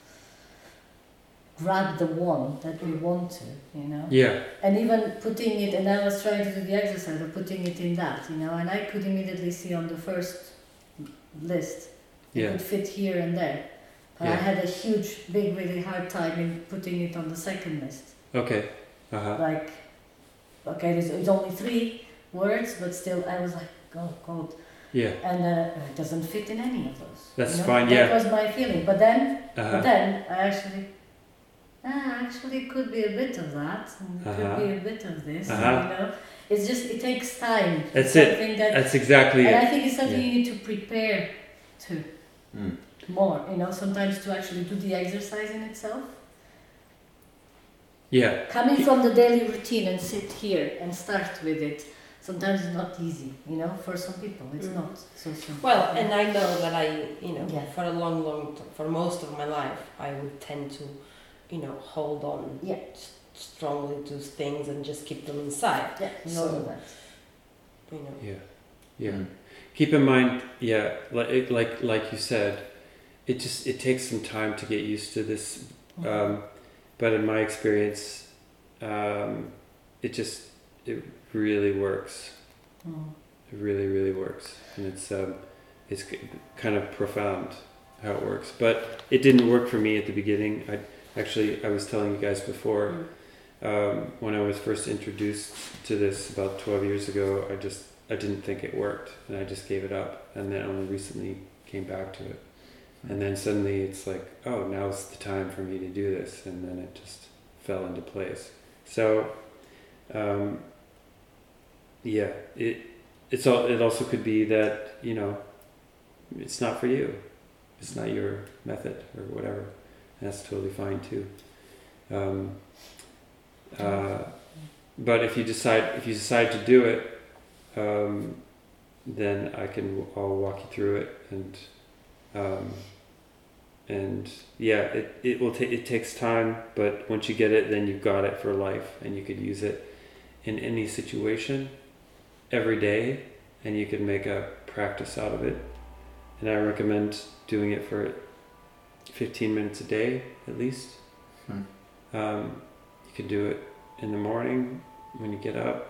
grab the one that we want to, you know. yeah, And even putting it, and I was trying to do the exercise of putting it in that, you know, and I could immediately see on the first list, it yeah, could fit here and there. But I Yeah. had a huge, big, really hard time in putting it on the second list. okay, Like, okay, it's only 3 words, but still I was like, oh God. yeah, And it doesn't fit in any of those. That's you know? fine, That yeah. was my feeling. But then I actually it could be a bit of that, and it could be a bit of this, you know. It's just, it takes time. That's It's it. something that, That's exactly and I it. think it's something Yeah. you need to prepare to Mm. more, you know, sometimes to actually do the exercise in itself. Yeah, Coming from the daily routine and sit here and start with it, sometimes it's not easy, you know, for some people it's Mm. not so simple. Well, and I know that Yeah. for a long, for most of my life, I would tend to, hold on Yeah. strongly to things and just keep them inside, Yeah, we all So- do that. yeah, yeah. Mm. Keep in mind, yeah, like you said, it takes some time to get used to this. But in my experience, it really works. Mm. It really, really works, and it's kind of profound how it works. But it didn't work for me at the beginning. I was telling you guys before, when I was first introduced to this about 12 years ago, I didn't think it worked, and I just gave it up, and then only recently came back to it. And then suddenly it's like, oh, now's the time for me to do this, and then it just fell into place. So, yeah, it also could be that, it's not for you. It's not your method or whatever. And that's totally fine too. But if you decide to do it, then I'll walk you through it, and yeah, it takes time, but once you get it, then you've got it for life, and you could use it in any situation every day, and you could make a practice out of it. And I recommend doing it for 15 minutes a day at least. You could do it in the morning when you get up,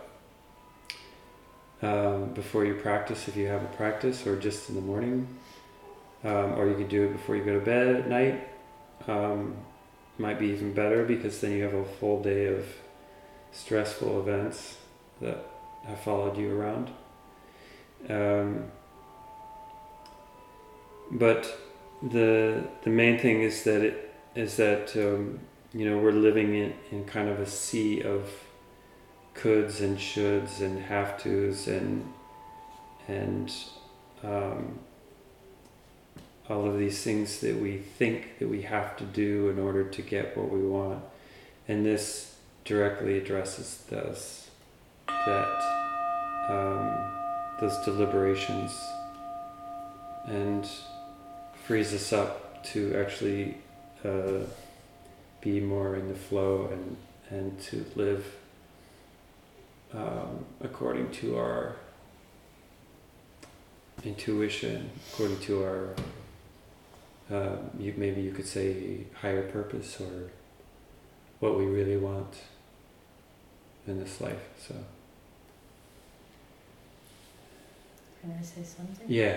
before you practice if you have a practice, or just in the morning, or you could do it before you go to bed at night. Might be even better, because then you have a full day of stressful events that have followed you around. But the main thing is that we're living in kind of a sea of coulds and shoulds and have tos and all of these things that we think that we have to do in order to get what we want. And this directly addresses those deliberations and frees us up to actually be more in the flow and to live according to our intuition, according to our maybe you could say higher purpose, or what we really want in this life. So Can I say something? yeah.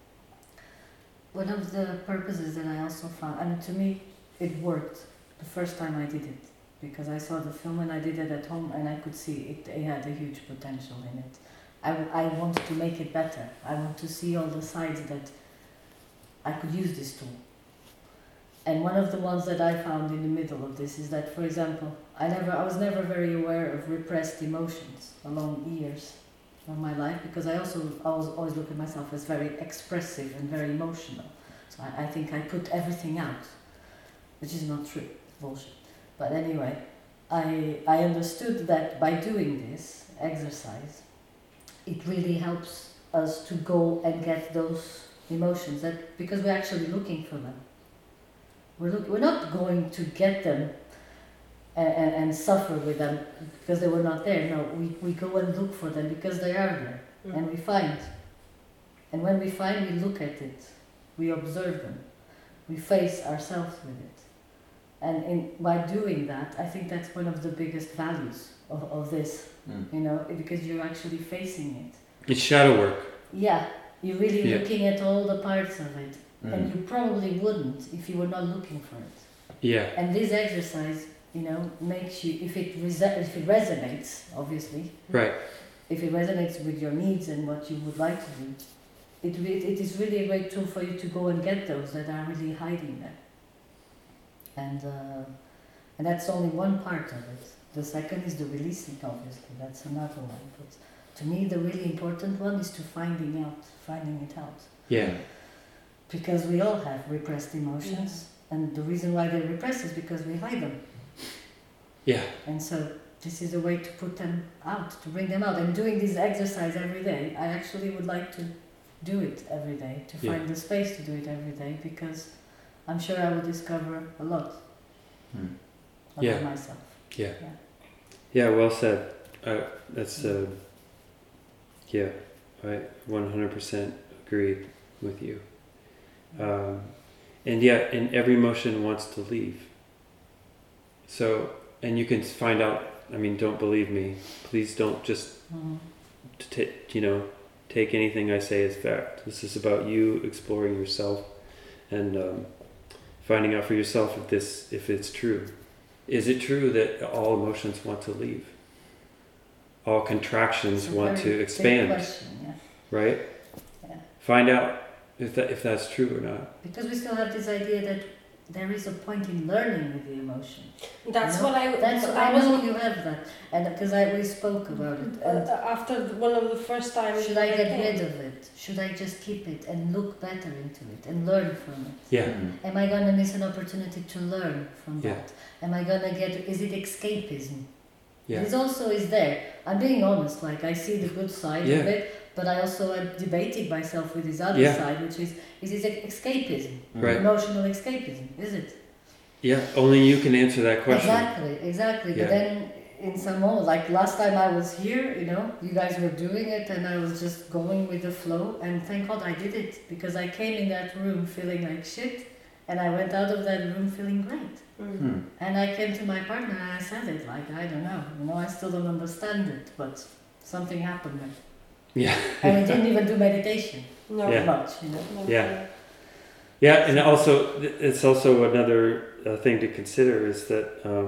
One of the purposes that I also found, and to me it worked the first time I did it, because I saw the film and I did it at home and I could see it had a huge potential in it. I want to make it better. I want to see all the sides that I could use this tool. And one of the ones that I found in the middle of this is that, for example, I was never very aware of repressed emotions along years of my life, because I was always look at myself as very expressive and very emotional. So I think I put everything out, which is not true, bullshit. But anyway, I understood that by doing this exercise, it really helps us to go and get those emotions, that because we're actually looking for them. We're not going to get them and suffer with them because they were not there. No, we go and look for them because they are there, and we find. And when we find, we look at it, we observe them, we face ourselves with it. And by doing that, I think that's one of the biggest values of this, you know, because you're actually facing it. It's shadow work. Yeah, you're really looking at all the parts of it, and you probably wouldn't if you were not looking for it. Yeah. And this exercise, you know, makes you, if it resonates, obviously, Right. if it resonates with your needs and what you would like to do, it is really a great tool for you to go and get those that are really hiding there. And that's only one part of it. The second is the releasing, obviously, that's another one. But to me, the really important one is to finding it out. Yeah. Because we all have repressed emotions, and the reason why they're repressed is because we hide them. Yeah. And so this is a way to put them out, to bring them out. And doing this exercise every day, I actually would like to do it every day, to find the space to do it every day, because I'm sure I will discover a lot about myself. Yeah. Yeah, well said. That's yeah, I 100% agree with you. And every emotion wants to leave. So, and you can find out, I mean, don't believe me. Please don't just, take anything I say as fact. This is about you exploring yourself and finding out for yourself if it's true. Is it true that all emotions want to leave? All contractions want to expand, big question, right? Yeah. Find out if that's true or not. Because we still have this idea that there is a point in learning with the emotion. That's you know? what I. I know you have that, and because we spoke about it. And after one of the first times. should I get rid of it? Should I just keep it and look better into it and learn from it? Yeah. Am I gonna miss an opportunity to learn from that? Am I gonna is it escapism? Yeah. This also is there. I'm being honest, like I see the good side of it, but I also am debating myself with this other side, which is it escapism? Right. Emotional escapism, is it? Yeah, only you can answer that question. Exactly. Yeah. But then in some moments, like last time I was here, you know, you guys were doing it and I was just going with the flow, and thank God I did it, because I came in that room feeling like shit and I went out of that room feeling great. And I came to my partner and I said it, like, I don't know, you know, I still don't understand it, but something happened there. Yeah. And we didn't even do meditation. No. Much, you know. No. Yeah. Yeah, and also it's also another thing to consider is that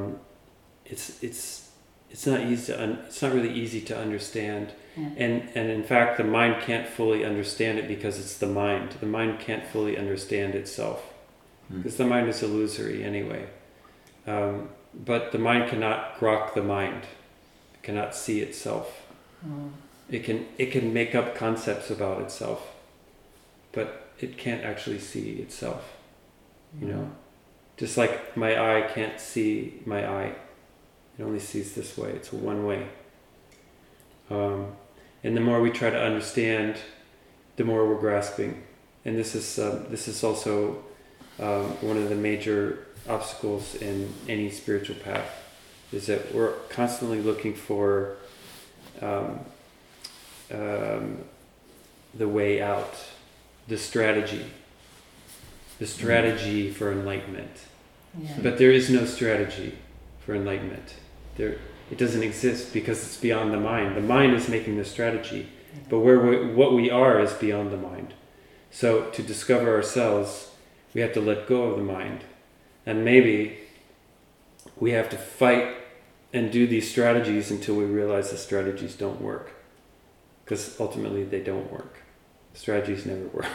it's not easy it's not really easy to understand, and in fact the mind can't fully understand it because it's the mind. The mind can't fully understand itself because the mind is illusory anyway. But the mind cannot grok the mind. It cannot see itself. It can make up concepts about itself, but it can't actually see itself. You know, just like my eye can't see my eye. It only sees this way. It's one way. And the more we try to understand, the more we're grasping. And this is also one of the major obstacles in any spiritual path, is that we're constantly looking for the way out, the strategy for enlightenment. Yeah. But there is no strategy for enlightenment. It doesn't exist because it's beyond the mind. The mind is making the strategy, but what we are is beyond the mind. So to discover ourselves, we have to let go of the mind. And maybe we have to fight and do these strategies until we realize the strategies don't work. Because ultimately they don't work. Strategies never work.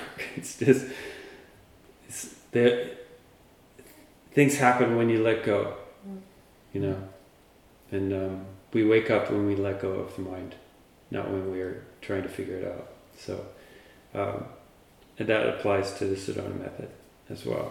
Things happen when you let go, you know. And we wake up when we let go of the mind, not when we're trying to figure it out. So, and that applies to the Sedona method as well.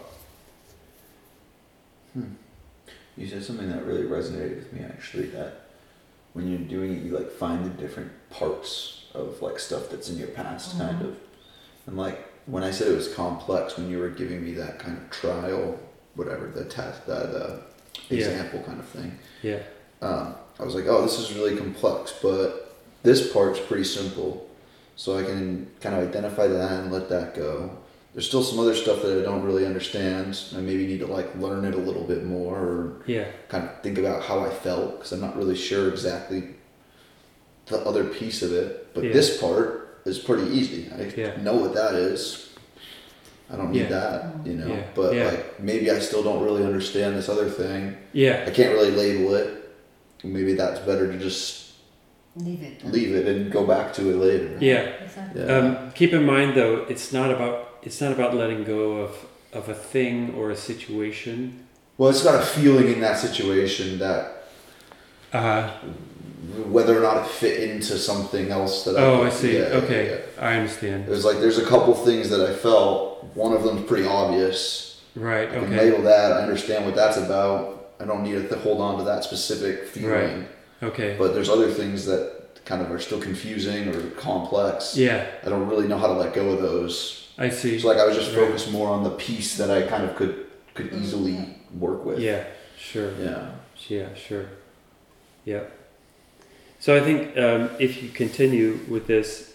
You said something that really resonated with me, actually, that when you're doing it, you like find the different parts of like stuff that's in your past, kind of. And like when I said it was complex, when you were giving me that kind of trial, whatever, the test, that example kind of thing. Yeah. I was like, oh, this is really complex, but this part's pretty simple. So I can kind of identify that and let that go. There's still some other stuff that I don't really understand. I maybe need to like learn it a little bit more, or kind of think about how I felt, because I'm not really sure exactly the other piece of it. But this part is pretty easy. I know what that is. I don't need that, you know. Yeah. But like maybe I still don't really understand this other thing. Yeah. I can't really label it. Maybe that's better to just leave it and go back to it later. Yeah. Exactly. Keep in mind though, it's not about letting go of a thing or a situation. Well, it's got a feeling in that situation that whether or not it fit into something else that I see. Okay. I understand. There's a couple things that I felt. One of them's pretty obvious. Right. I can label that. I understand what that's about. I don't need to hold on to that specific feeling. Right. Okay. But there's other things that kind of are still confusing or complex. Yeah. I don't really know how to let go of those. I see. So like I was just focused more on the piece that I kind of could easily work with. Yeah. Sure. Yeah. Yeah. Sure. Yeah. So I think if you continue with this,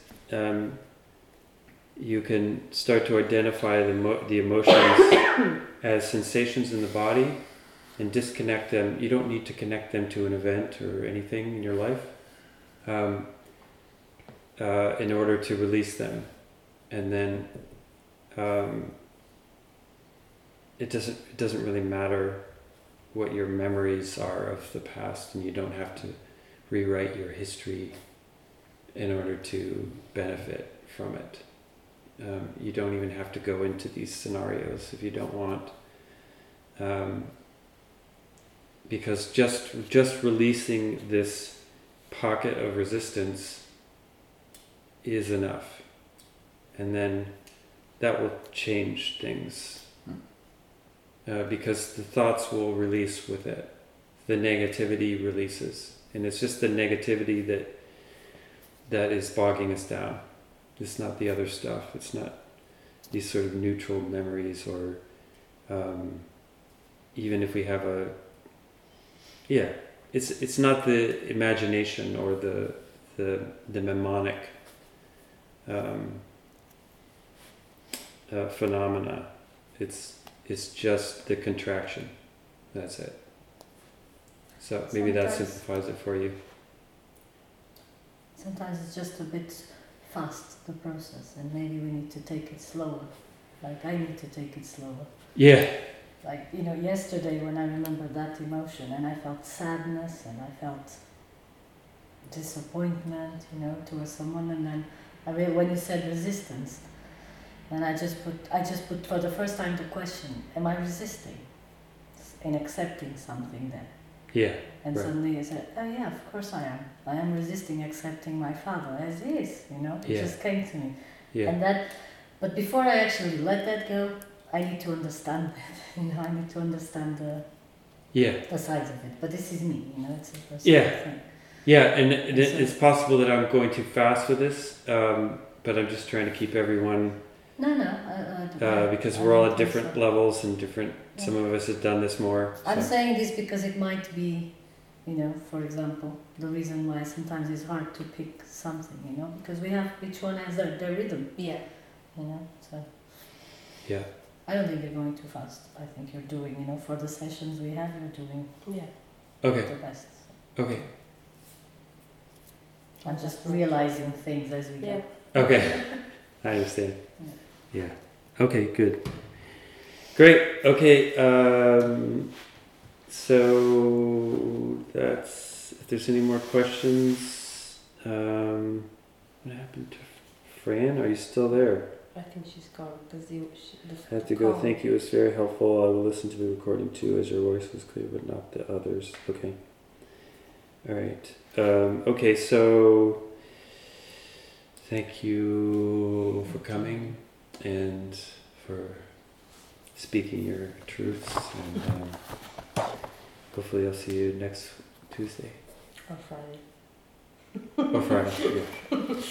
you can start to identify the emotions as sensations in the body and disconnect them. You don't need to connect them to an event or anything in your life in order to release them. And then it doesn't really matter what your memories are of the past, and you don't have to rewrite your history in order to benefit from it. You don't even have to go into these scenarios if you don't want, because just releasing this pocket of resistance is enough, and then that will change things, because the thoughts will release with it. The negativity releases, and it's just the negativity that is bogging us down. It's not the other stuff. It's not these sort of neutral memories, or even if we have it's not the imagination or the mnemonic phenomena. It's just the contraction. That's it. So maybe that simplifies it for you. Sometimes it's just a bit fast, the process, and maybe we need to take it slower. Like I need to take it slower. Yeah. Like, yesterday when I remembered that emotion, and I felt sadness and I felt disappointment, towards someone, and then when you said resistance, then I just put for the first time the question, am I resisting in accepting something then? Yeah. And suddenly I said, oh yeah, of course I am. I am resisting accepting my father as he is, It just came to me. Yeah. And But before I actually let that go, I need to understand that. I need to understand the sides of it. But this is me, it's a personal thing. Yeah, and it's possible that I'm going too fast with this, but I'm just trying to keep everyone. Because we're all at different levels and different. Yeah. Some of us have done this more. So. I'm saying this because it might be, for example, the reason why sometimes it's hard to pick something, because each one has their rhythm. Yeah. So. Yeah. I don't think you're going too fast. I think you're doing, for the sessions we have, you're doing. Yeah. Okay. The best. Okay. I'm just realizing things as we go. Okay. I understand. Yeah. Okay, good. Great. Okay. So that's, if there's any more questions, what happened to Fran? Are you still there? I think she's gone because I have to go. Thank you. It was very helpful. I will listen to the recording too, as your voice was clear, but not the others. Okay. All right. Okay. So thank you for coming and for speaking your truths. And hopefully, I'll see you next Tuesday or Friday. or Friday. Yeah.